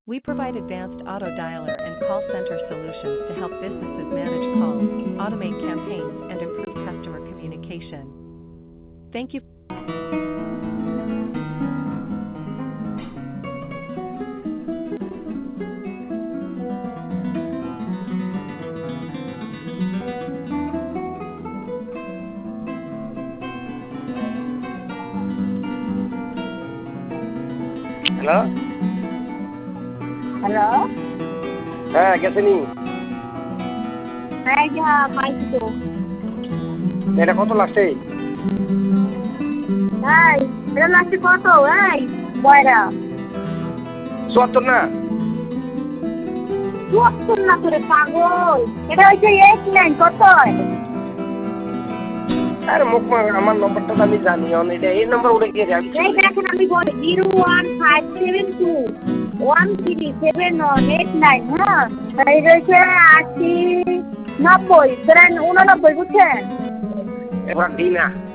We provide advanced auto dialer and call center solutions to help businesses manage calls, automate campaigns, and improve customer communication. Thank you. Hello hello হ্যাঁ গেছেনি হ্যাঁ যা পাইছি তো এটা কত লাগছে এই এটা লাগছে কত এই বয়রা ৭৪ না ৭৪ না করে পাগল এটা হচ্ছে 89 কত আরে মুখ আমার নম্বরটা তো আমি জানি এটা এই নম্বর উঠে গিয়ে যাবি এই দেখেন আমি বলি 01572 137189 হ্যাঁ এই রয়েছে 80 90 ধরেন 89 বুঝছেন এবার দিই না